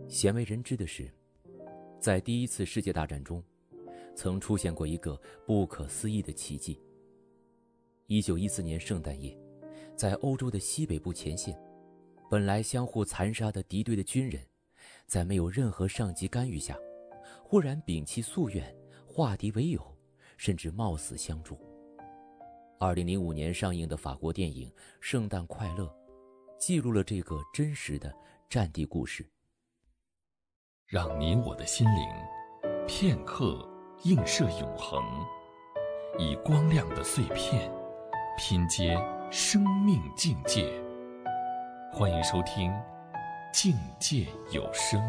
鲜为人知的是，在第一次世界大战中，曾出现过一个不可思议的奇迹。1914年圣诞夜，在欧洲的西北部前线，本来相互残杀的敌对的军人，在没有任何上级干预下，忽然摒弃夙愿，化敌为友，甚至冒死相助。2005年上映的法国电影《圣诞快乐》记录了这个真实的战地故事。 让你我的心灵片刻映射永恒，以光亮的碎片拼接生命境界。欢迎收听境界有声。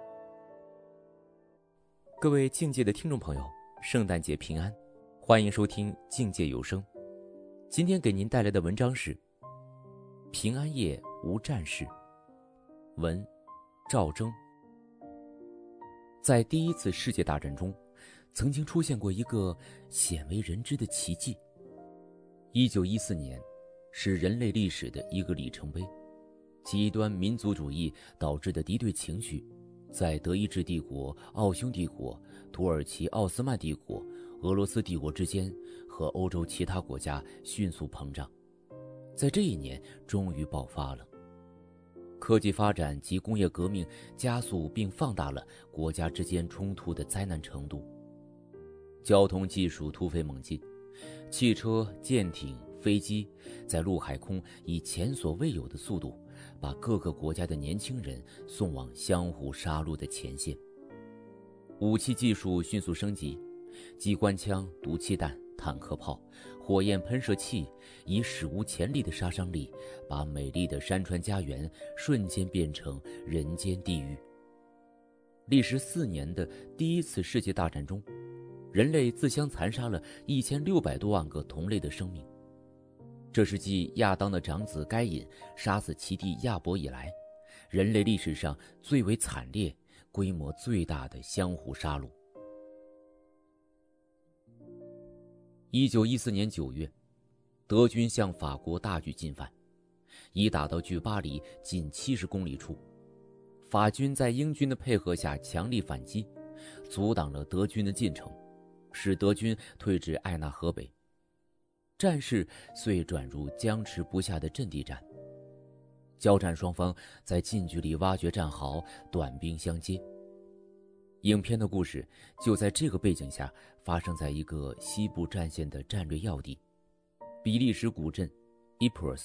各位境界的听众朋友，圣诞节平安，欢迎收听境界有声。今天给您带来的文章是平安夜无战事，文赵征。在第一次世界大战中，曾经出现过一个鲜为人知的奇迹。1914年是人类历史的一个里程碑，极端民族主义导致的敌对情绪在德意志帝国、奥匈帝国、土耳其奥斯曼帝国、俄罗斯帝国之间和欧洲其他国家迅速膨胀，在这一年终于爆发了。科技发展及工业革命加速并放大了国家之间冲突的灾难程度。交通技术突飞猛进，汽车、舰艇、飞机在陆海空以前所未有的速度把各个国家的年轻人送往相互杀戮的前线。武器技术迅速升级，机关枪、毒气弹、坦克炮、火焰喷射器以史无前例的杀伤力，把美丽的山川家园瞬间变成人间地狱。历时4年的第一次世界大战中，人类自相残杀了1600多万个同类的生命。这是继亚当的长子该隐杀死其弟亚伯以来，人类历史上最为惨烈、规模最大的相互杀戮。1914年9月，德军向法国大举进犯，已打到距巴黎近70公里处。法军在英军的配合下强力反击，阻挡了德军的进程，使德军退至艾纳河北。战事遂转入僵持不下的阵地战。交战双方在近距离挖掘战壕，短兵相接。影片的故事就在这个背景下发生在一个西部战线的战略要地——比利时古镇 Ypres。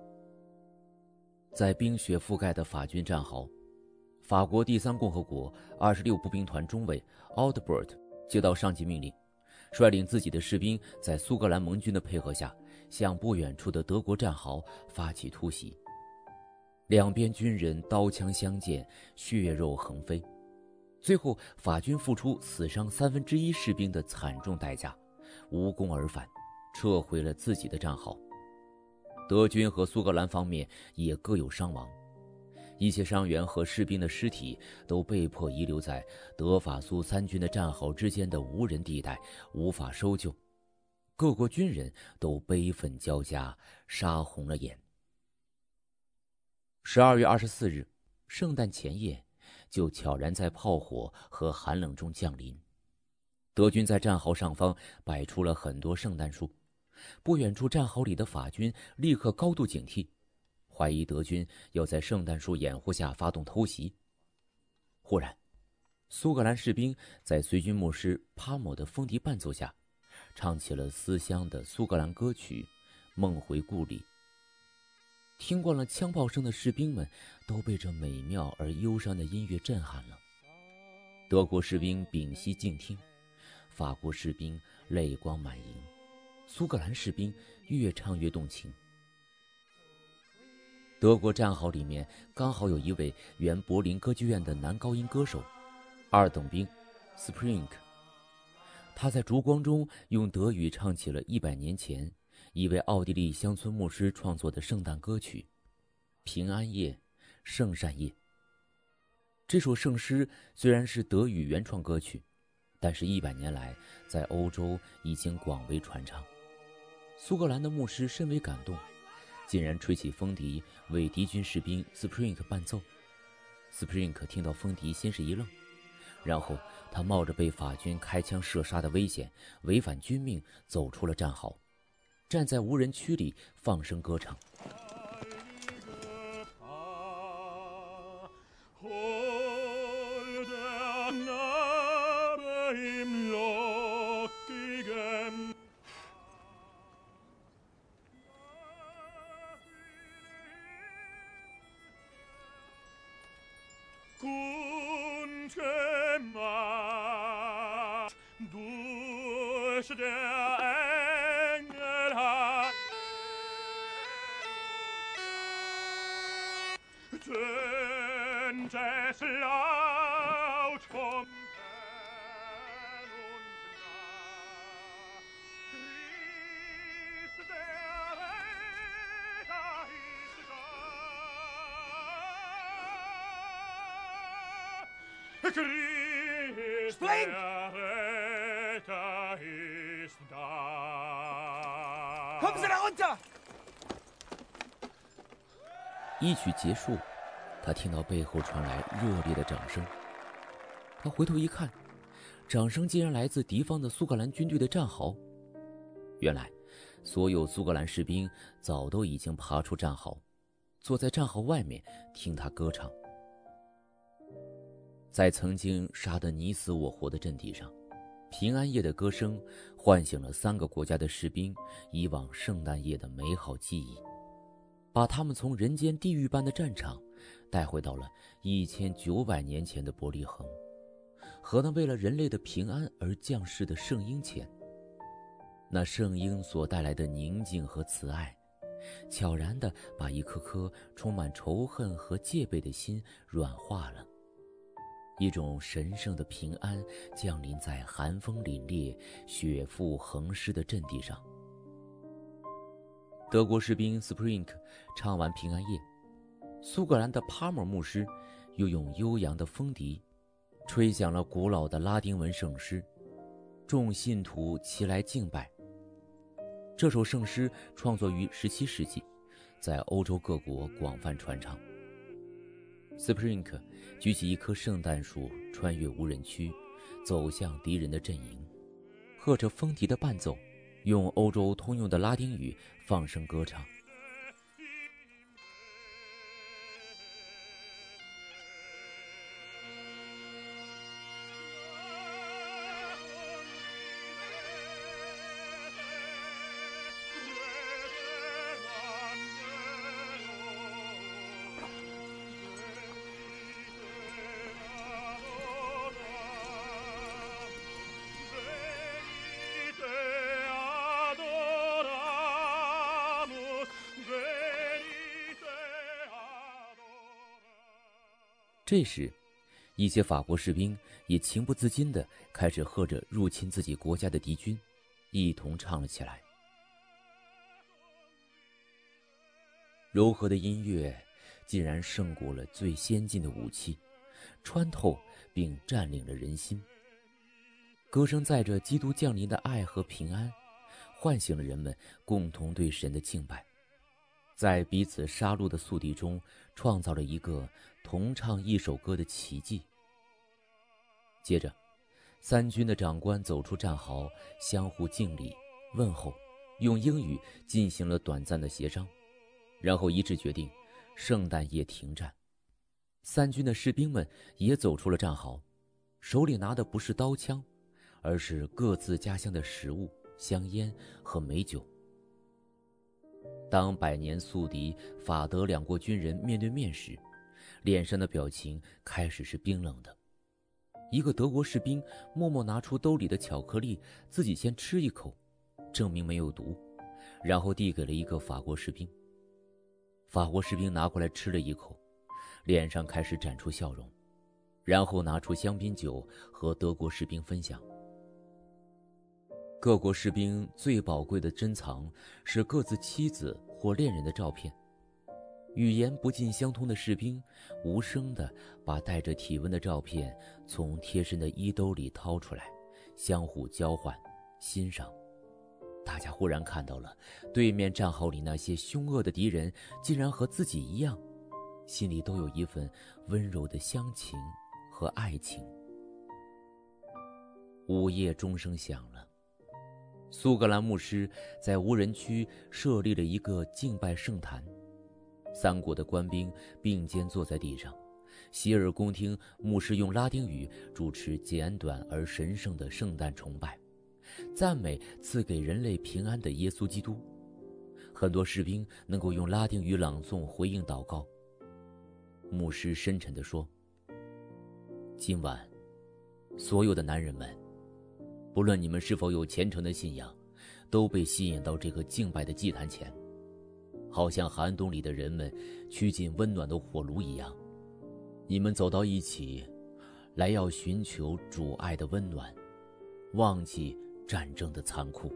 在冰雪覆盖的法军战壕，法国第三共和国26步兵团中尉 Aldebert 接到上级命令，率领自己的士兵在苏格兰盟军的配合下，向不远处的德国战壕发起突袭。两边军人刀枪相见，血肉横飞。最后法军付出死伤1/3士兵的惨重代价，无功而返，撤回了自己的战壕。德军和苏格兰方面也各有伤亡，一些伤员和士兵的尸体都被迫遗留在德法苏三军的战壕之间的无人地带，无法收救。各国军人都悲愤交加，杀红了眼。12月24日，圣诞前夜，就悄然在炮火和寒冷中降临。德军在战壕上方摆出了很多圣诞树，不远处战壕里的法军立刻高度警惕，怀疑德军要在圣诞树掩护下发动偷袭。忽然，苏格兰士兵在随军牧师帕默的风笛伴奏下，唱起了思乡的苏格兰歌曲《梦回故里》。听惯了枪炮声的士兵们都被这美妙而忧伤的音乐震撼了。德国士兵屏息静听，法国士兵泪光满盈，苏格兰士兵越唱越动情。德国战壕里面刚好有一位原柏林歌剧院的男高音歌手2等兵 Spring， 他在烛光中用德语唱起了100年前一位奥地利乡村牧师创作的圣诞歌曲《平安夜，圣善夜》。这首圣诗虽然是德语原创歌曲，但是100年来在欧洲已经广为传唱。苏格兰的牧师深为感动，竟然吹起风笛为敌军士兵 Spring 伴奏。 斯普林克听到风笛，先是一愣，然后他冒着被法军开枪射杀的危险，违反军命走出了战壕，站在无人区里放声歌唱。一曲结束，他听到背后传来热烈的掌声。他回头一看，掌声竟然来自敌方的苏格兰军队的战壕。原来，所有苏格兰士兵早都已经爬出战壕，坐在战壕外面听他歌唱。在曾经杀得你死我活的阵地上，平安夜的歌声唤醒了3个国家的士兵以往圣诞夜的美好记忆，把他们从人间地狱般的战场带回到了1900年前的伯利恒，和那为了人类的平安而降世的圣婴前。那圣婴所带来的宁静和慈爱，悄然地把一颗颗充满仇恨和戒备的心软化了。一种神圣的平安降临在寒风凛冽、雪覆横尸的阵地上。德国士兵 Spring 唱完平安夜，苏格兰的帕默牧师又用悠扬的风笛吹响了古老的拉丁文圣诗，众信徒齐来敬拜。这首圣诗创作于17世纪，在欧洲各国广泛传唱。Spring 举起一棵圣诞树，穿越无人区，走向敌人的阵营，和着风笛的伴奏，用欧洲通用的拉丁语放声歌唱。这时，一些法国士兵也情不自禁地开始和着入侵自己国家的敌军一同唱了起来。柔和的音乐竟然胜过了最先进的武器，穿透并占领了人心。歌声载着基督降临的爱和平安，唤醒了人们共同对神的敬拜，在彼此杀戮的宿敌中创造了一个同唱一首歌的奇迹。接着，3军的长官走出战壕，相互敬礼问候，用英语进行了短暂的协商，然后一致决定圣诞夜停战。3军的士兵们也走出了战壕，手里拿的不是刀枪，而是各自家乡的食物、香烟和美酒。当百年宿敌法德2国军人面对面时，脸上的表情开始是冰冷的。一个德国士兵默默拿出兜里的巧克力，自己先吃一口，证明没有毒，然后递给了一个法国士兵。法国士兵拿过来吃了一口，脸上开始展出笑容，然后拿出香槟酒和德国士兵分享。各国士兵最宝贵的珍藏是各自妻子或恋人的照片。语言不尽相通的士兵无声地把带着体温的照片从贴身的衣兜里掏出来，相互交换欣赏。大家忽然看到了对面战壕里那些凶恶的敌人竟然和自己一样， 心里都有一份温柔的乡情和爱情。午夜钟声响了，苏格兰牧师在无人区设立了一个敬拜圣坛，3国的官兵并肩坐在地上，洗耳恭听牧师用拉丁语主持简短而神圣的圣诞崇拜，赞美赐给人类平安的耶稣基督。很多士兵能够用拉丁语朗诵回应祷告。牧师深沉地说：今晚所有的男人们，不论你们是否有虔诚的信仰，都被吸引到这个敬拜的祭坛前，好像寒冬里的人们趋近温暖的火炉一样。你们走到一起来，要寻求主爱的温暖，忘记战争的残酷。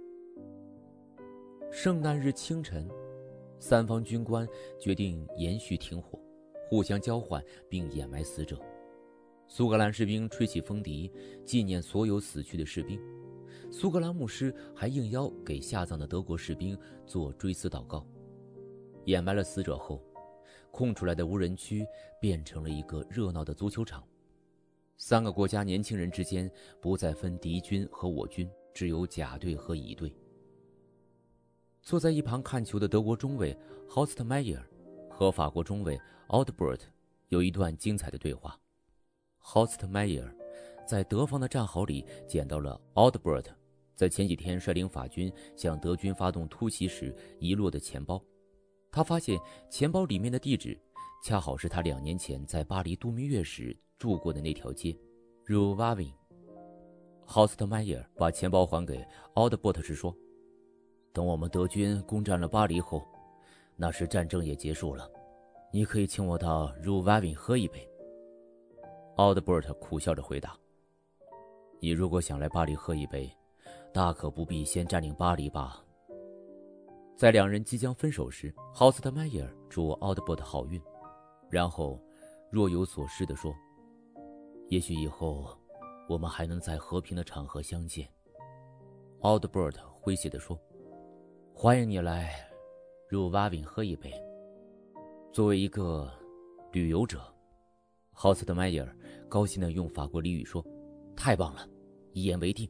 圣诞日清晨，3方军官决定延续停火，互相交换并掩埋死者。苏格兰士兵吹起风笛，纪念所有死去的士兵。苏格兰牧师还应邀给下葬的德国士兵做追思祷告。掩埋了死者后，空出来的无人区变成了一个热闹的足球场。3个国家年轻人之间不再分敌军和我军，只有甲队和乙队。坐在一旁看球的德国中卫豪斯特迈耶尔和法国中卫奥德伯特有一段精彩的对话。豪斯特迈耶尔在德方的战壕里捡到了奥德伯特在前几天率领法军向德军发动突袭时遗落的钱包。他发现钱包里面的地址恰好是他2年前在巴黎度蜜月时住过的那条街 Rue Vavin。 豪斯特迈耶尔把钱包还给奥德伯特时说：等我们德军攻占了巴黎后，那时战争也结束了，你可以请我到 Rue Vavin 喝一杯。奥德伯特苦笑着回答：你如果想来巴黎喝一杯，大可不必先占领巴黎吧。在2人即将分手时，豪斯特迈耶尔祝奥德伯特好运，然后若有所思地说：也许以后我们还能在和平的场合相见。奥德伯特诙谐地说：欢迎你来入瓦vin喝一杯。作为一个旅游者，豪斯特迈耶尔高兴地用法国俚语说：太棒了，一言为定。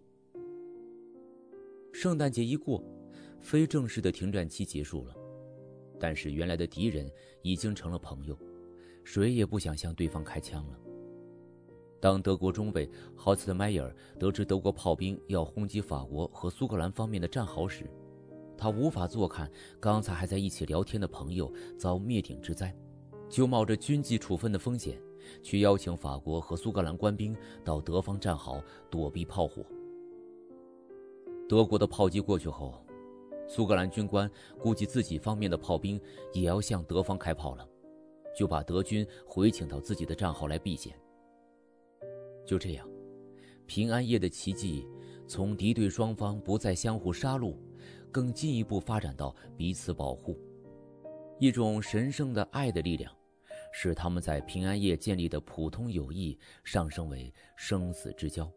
圣诞节一过，非正式的停战期结束了，但是原来的敌人已经成了朋友，谁也不想向对方开枪了。当德国中尉豪斯特迈耶尔得知德国炮兵要轰击法国和苏格兰方面的战壕时，他无法坐看刚才还在一起聊天的朋友遭灭顶之灾，就冒着军纪处分的风险，去邀请法国和苏格兰官兵到德方战壕躲避炮火。德国的炮击过去后，苏格兰军官估计自己方面的炮兵也要向德方开炮了，就把德军回请到自己的战壕来避险。就这样，平安夜的奇迹从敌对双方不再相互杀戮，更进一步发展到彼此保护。一种神圣的爱的力量，使他们在平安夜建立的普通友谊上升为生死之交。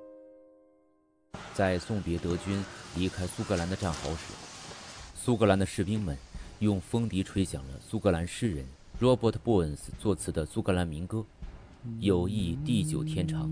在送别德军离开苏格兰的战壕时，苏格兰的士兵们用风笛吹响了苏格兰诗人 Robert Burns 作词的苏格兰民歌《友谊地久天长》。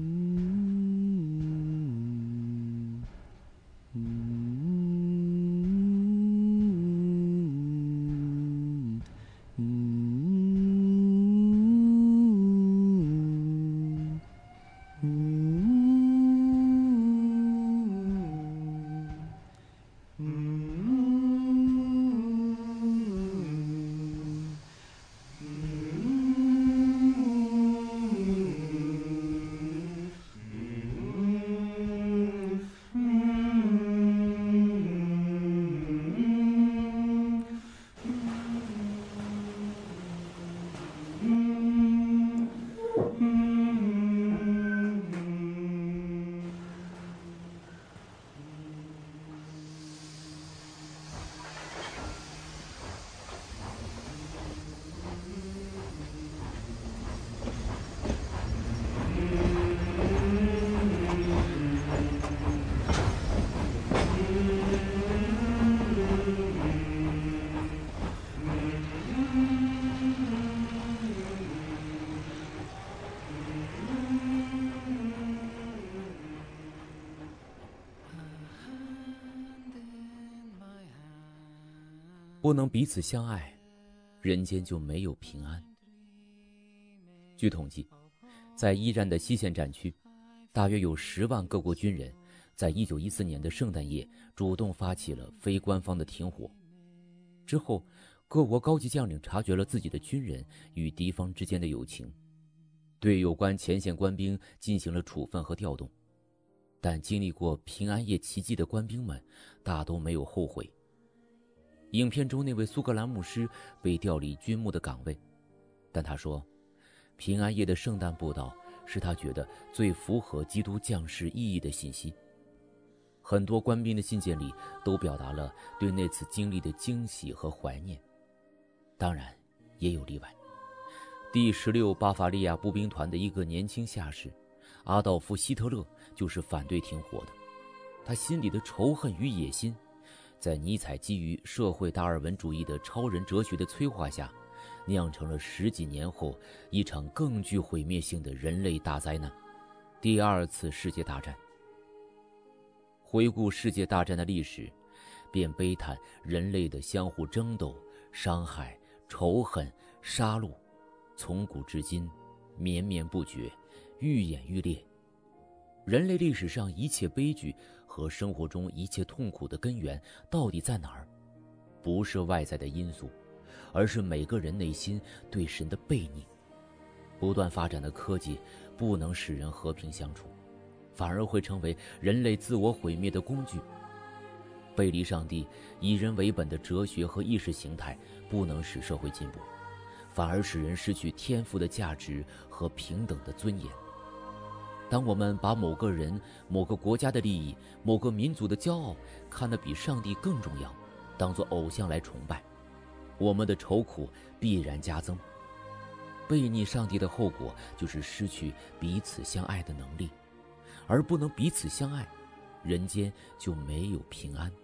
不能彼此相爱，人间就没有平安。据统计，在一战的西线战区，大约有10万各国军人在1914年的圣诞夜主动发起了非官方的停火。之后，各国高级将领察觉了自己的军人与敌方之间的友情，对有关前线官兵进行了处分和调动。但经历过平安夜奇迹的官兵们大都没有后悔。影片中那位苏格兰牧师被调离军牧的岗位，但他说，平安夜的圣诞布道是他觉得最符合基督降世意义的信息。很多官兵的信件里都表达了对那次经历的惊喜和怀念。当然，也有例外。第16巴伐利亚步兵团的一个年轻下士阿道夫·希特勒就是反对停火的。他心里的仇恨与野心，在尼采基于社会达尔文主义的超人哲学的催化下，酿成了10几年后一场更具毁灭性的人类大灾难——第2次世界大战。回顾世界大战的历史，便悲叹人类的相互争斗、伤害、仇恨、杀戮，从古至今绵绵不绝，愈演愈烈。人类历史上一切悲剧和生活中一切痛苦的根源到底在哪儿？不是外在的因素，而是每个人内心对神的悖逆。不断发展的科技不能使人和平相处，反而会成为人类自我毁灭的工具。背离上帝、以人为本的哲学和意识形态不能使社会进步，反而使人失去天赋的价值和平等的尊严。当我们把某个人、某个国家的利益、某个民族的骄傲看得比上帝更重要，当作偶像来崇拜，我们的愁苦必然加增。背逆上帝的后果就是失去彼此相爱的能力，而不能彼此相爱，人间就没有平安。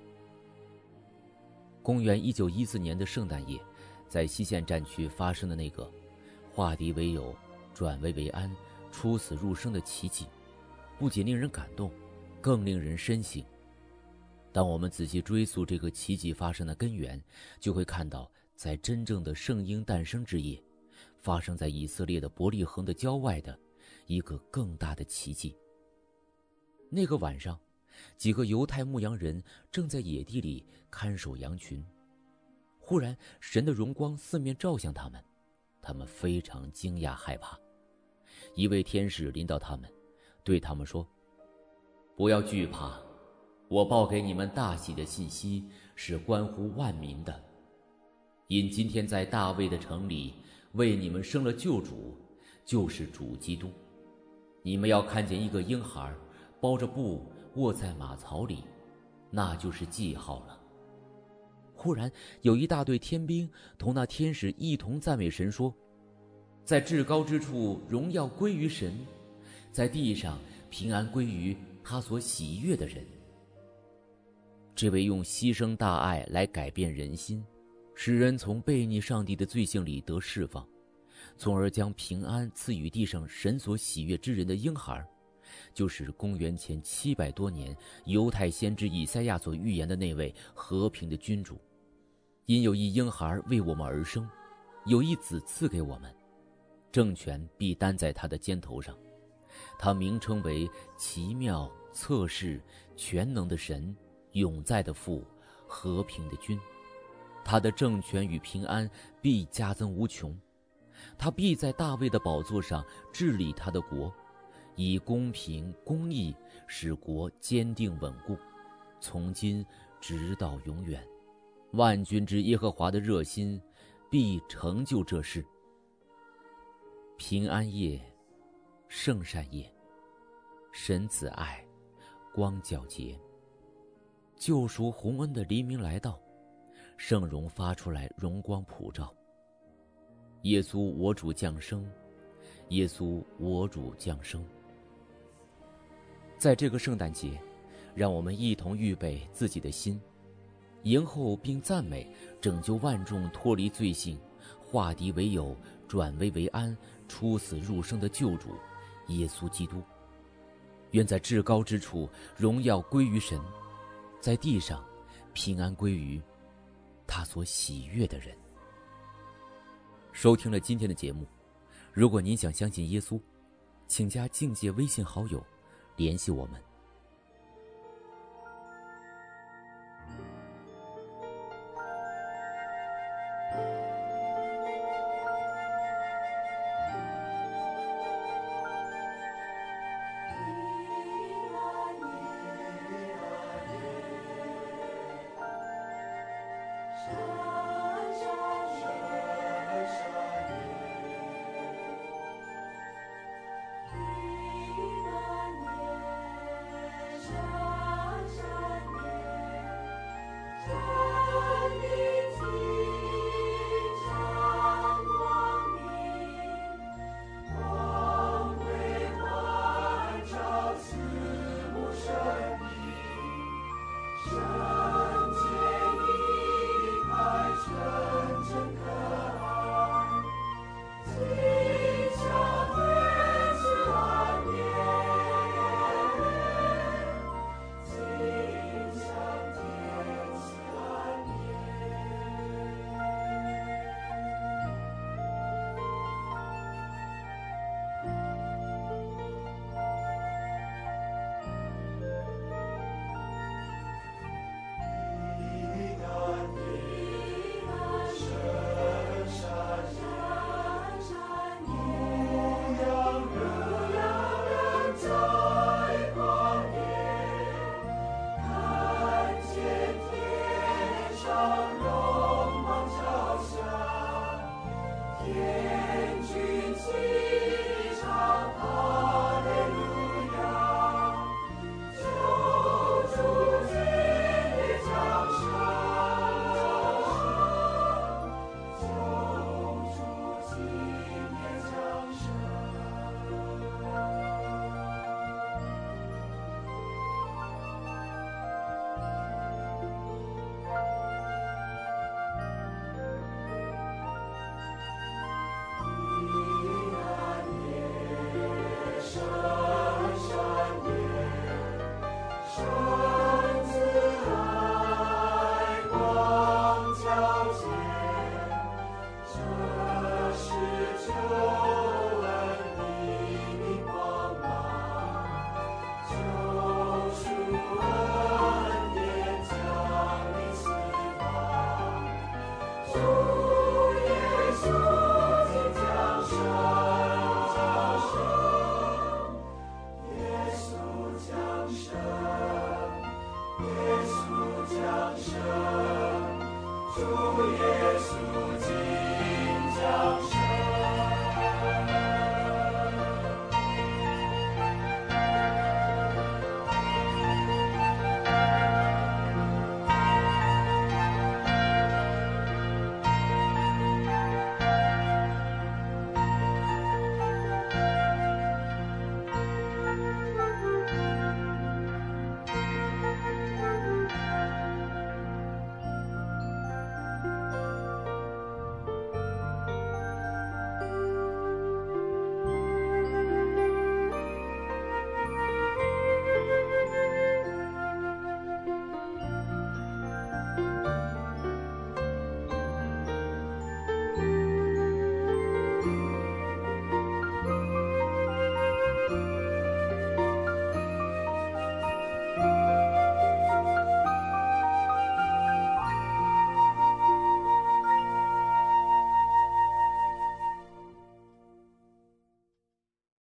公元1914年的圣诞夜，在西线战区发生的那个化敌为友、转危为安、出死入生的奇迹，不仅令人感动，更令人深省。当我们仔细追溯这个奇迹发生的根源，就会看到，在真正的圣婴诞生之夜，发生在以色列的伯利恒的郊外的一个更大的奇迹。那个晚上，几个犹太牧羊人正在野地里看守羊群，忽然神的荣光四面照向他们，他们非常惊讶害怕。一位天使临到他们，对他们说，不要惧怕，我报给你们大喜的信息是关乎万民的，因今天在大卫的城里为你们生了救主，就是主基督。你们要看见一个婴孩包着布卧在马槽里，那就是记号了。忽然有一大队天兵同那天使一同赞美神说，在至高之处荣耀归于神，在地上平安归于他所喜悦的人。这位用牺牲大爱来改变人心，使人从悖逆上帝的罪性里得释放，从而将平安赐予地上神所喜悦之人的婴孩，就是公元前700多年犹太先知以赛亚所预言的那位和平的君主。因有一婴孩为我们而生，有一子赐给我们，政权必担在他的肩头上，他名称为奇妙、策士、全能的神，永在的父，和平的君。他的政权与平安必加增无穷，他必在大卫的宝座上治理他的国，以公平公义使国坚定稳固，从今直到永远。万军之耶和华的热心必成就这事。平安夜，圣善夜，神子爱，光皎洁，救赎洪恩的黎明来到，圣容发出来，荣光普照。耶稣我主降生，耶稣我主降生。在这个圣诞节，让我们一同预备自己的心，迎候并赞美拯救万众脱离罪性、化敌为友、转危为安、出死入生的救主耶稣基督。愿在至高之处荣耀归于神，在地上平安归于他所喜悦的人。收听了今天的节目，如果您想相信耶稣，请加境界微信好友，联系我们。